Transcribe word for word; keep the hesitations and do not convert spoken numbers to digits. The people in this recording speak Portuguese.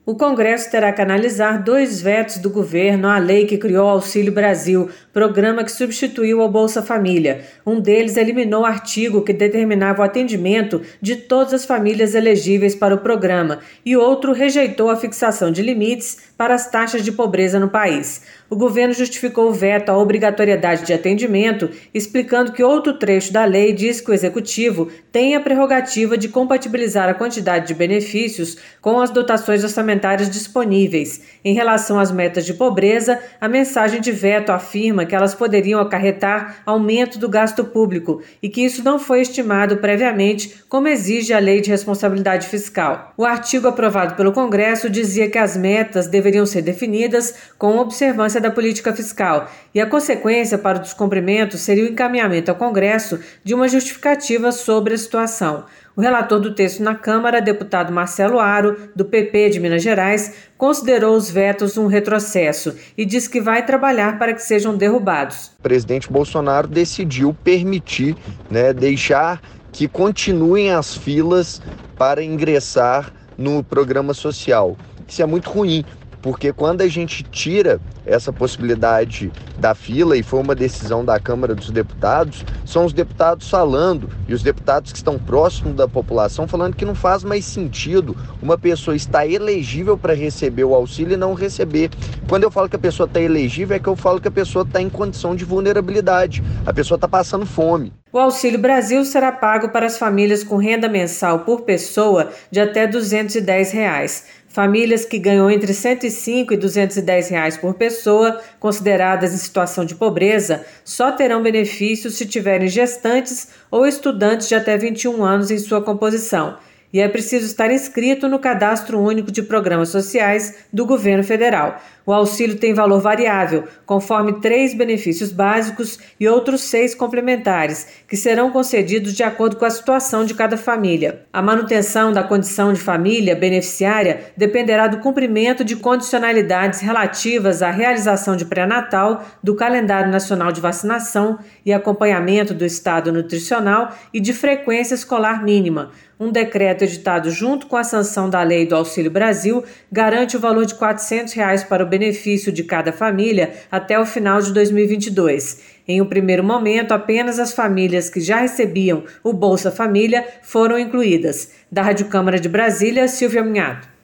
O Congresso terá que analisar dois vetos do governo à lei que criou o Auxílio Brasil, programa que substituiu o Bolsa Família. Um deles eliminou o artigo que determinava o atendimento de todas as famílias elegíveis para o programa, e outro rejeitou a fixação de limites para as taxas de pobreza no país. O governo justificou o veto à obrigatoriedade de atendimento, explicando que outro trecho da lei diz que o Executivo tem a prerrogativa de compatibilizar a quantidade de benefícios com as dotações orçamentárias disponíveis. Em relação às metas de pobreza, a mensagem de veto afirma que elas poderiam acarretar aumento do gasto público e que isso não foi estimado previamente, como exige a Lei de Responsabilidade Fiscal. O artigo aprovado pelo Congresso dizia que as metas deveriam ser definidas com observância da política fiscal, e a consequência para o descumprimento seria o encaminhamento ao Congresso de uma justificativa sobre a situação. O relator do texto na Câmara, deputado Marcelo Aro, do P P de Minas Gerais, considerou os vetos um retrocesso e diz que vai trabalhar para que sejam derrubados. O presidente Bolsonaro decidiu permitir, né, deixar que continuem as filas para ingressar no programa social. Isso é muito ruim, porque quando a gente tira essa possibilidade da fila, e foi uma decisão da Câmara dos Deputados, são os deputados falando, e os deputados que estão próximos da população falando que não faz mais sentido uma pessoa estar elegível para receber o auxílio e não receber. Quando eu falo que a pessoa está elegível, é que eu falo que a pessoa está em condição de vulnerabilidade, a pessoa está passando fome. O Auxílio Brasil será pago para as famílias com renda mensal por pessoa de até duzentos e dez reais. Famílias que ganham entre cento e cinco e duzentos e dez reais por pessoa, consideradas em situação de pobreza, só terão benefícios se tiverem gestantes ou estudantes de até vinte e um anos em sua composição. E é preciso estar inscrito no Cadastro Único de Programas Sociais do Governo Federal. O auxílio tem valor variável, conforme três benefícios básicos e outros seis complementares, que serão concedidos de acordo com a situação de cada família. A manutenção da condição de família beneficiária dependerá do cumprimento de condicionalidades relativas à realização de pré-natal, do calendário nacional de vacinação e acompanhamento do estado nutricional e de frequência escolar mínima. Um decreto editado junto com a sanção da Lei do Auxílio Brasil garante o valor de quatrocentos reais para o benefício de cada família até o final de dois mil e vinte e dois. Em um primeiro momento, apenas as famílias que já recebiam o Bolsa Família foram incluídas. Da Rádio Câmara de Brasília, Silvia Minhato.